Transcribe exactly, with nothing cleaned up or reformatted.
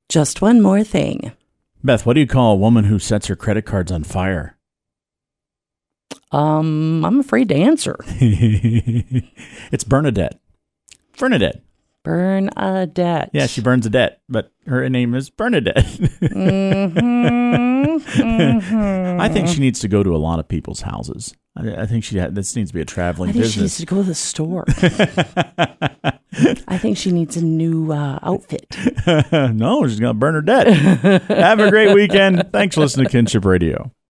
Just one more thing. Beth, what do you call a woman who sets her credit cards on fire? Um, I'm afraid to answer. It's Bernadette. Bernadette. Bernadette. Yeah, she burns a debt, but her name is Bernadette. mm-hmm, mm-hmm. I think she needs to go to a lot of people's houses. I, I think she ha- this needs to be a traveling I think business. she needs to go to the store. I think she needs a new uh, outfit. No, she's going to burn her debt. Have a great weekend. Thanks for listening to Kinship Radio.